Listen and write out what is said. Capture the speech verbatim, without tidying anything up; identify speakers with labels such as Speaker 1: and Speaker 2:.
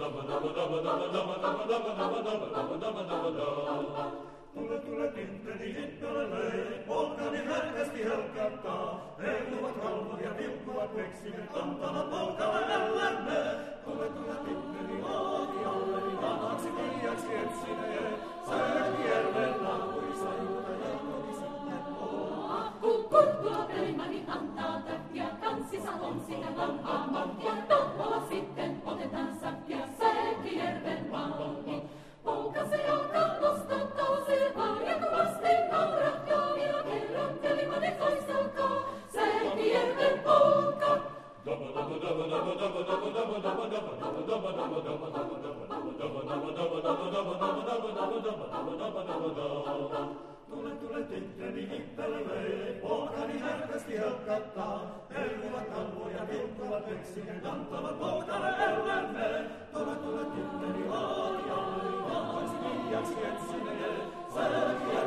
Speaker 1: Tule, tule, tintteli, hippelelei, polkani herkästi helkättää. Heiluvat kalvot ja vilkkuvat veksimet, kantavat polkalle ellemme. Tule, tule, tintteli, aatialleni, vanhaksi piiaksi etsinee. Säkijärven naapuri sajuta ja koti sitten on.
Speaker 2: Kun kurkkua pelimani antaa täkkiä, kanssissa on sitä vanhaa mahtia. Tommola sitten otetaan säkkiä, Säkijärven malli. Polkase jalkaan nostaa kausilmaa ja kovasti naurahtaa. Ja kerran pelimani toiselkaa, Säkijärven polka.
Speaker 1: Tule, tule, tintteli, hippelelei, polkani herkästi helkättää. Heiluvat kalvoja, vilkkuvat veksimet, kantavat polkalle ellemme. Tule, tule, tintteli, aatialleni, vanhaksi piiaksi etsinee. Säkijärven